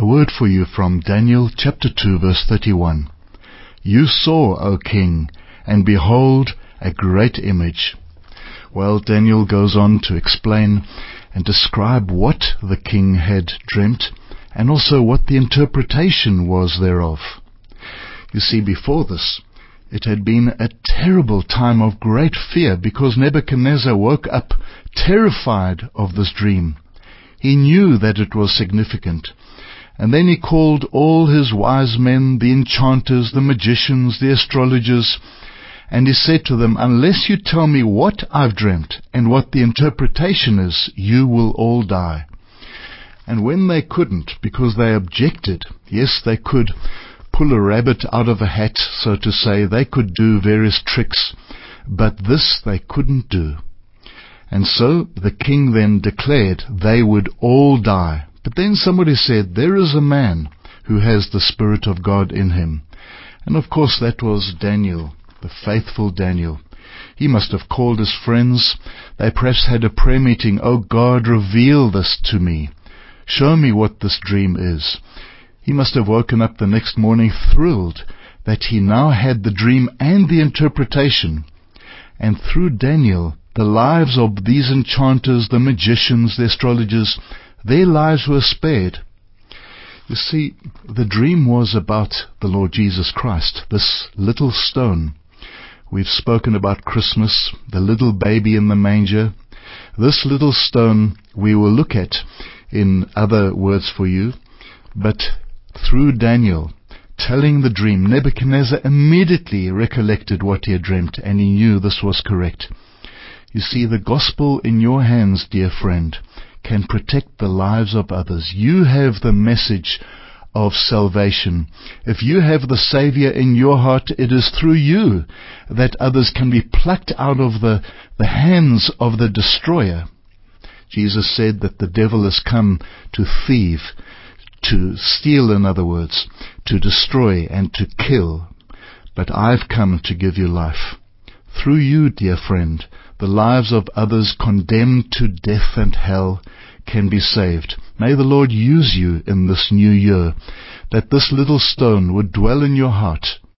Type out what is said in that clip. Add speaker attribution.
Speaker 1: A word for you from Daniel chapter 2 verse 31. You saw, O king, and behold, a great image. Well, Daniel goes on to explain and describe what the king had dreamt, and also what the interpretation was thereof. You see, before this, it had been a terrible time of great fear, because Nebuchadnezzar woke up terrified of this dream. He knew that it was significant. And then he called all his wise men, the enchanters, the magicians, the astrologers, and he said to them, unless you tell me what I've dreamt and what the interpretation is, you will all die. And when they couldn't, because they objected, yes, they could pull a rabbit out of a hat, so to say, they could do various tricks, but this they couldn't do. And so the king then declared they would all die. But then somebody said, there is a man who has the Spirit of God in him. And of course that was Daniel, the faithful Daniel. He must have called his friends. They perhaps had a prayer meeting. Oh God, reveal this to me. Show me what this dream is. He must have woken up the next morning thrilled that he now had the dream and the interpretation. And through Daniel, the lives of these enchanters, the magicians, the astrologers, their lives were spared. You see, the dream was about the Lord Jesus Christ, this little stone. We've spoken about Christmas, the little baby in the manger. This little stone we will look at in other words for you, but through Daniel telling the dream, Nebuchadnezzar immediately recollected what he had dreamt, and he knew this was correct. You see, the gospel in your hands, dear friend, can protect the lives of others. You have the message of salvation. If you have the Savior in your heart, it is through you that others can be plucked out of the hands of the destroyer. Jesus said that the devil has come to thieve, to steal, in other words, to destroy and to kill. But I've come to give you life. Through you, dear friend, the lives of others condemned to death and hell can be saved. May the Lord use you in this new year, that this little stone would dwell in your heart,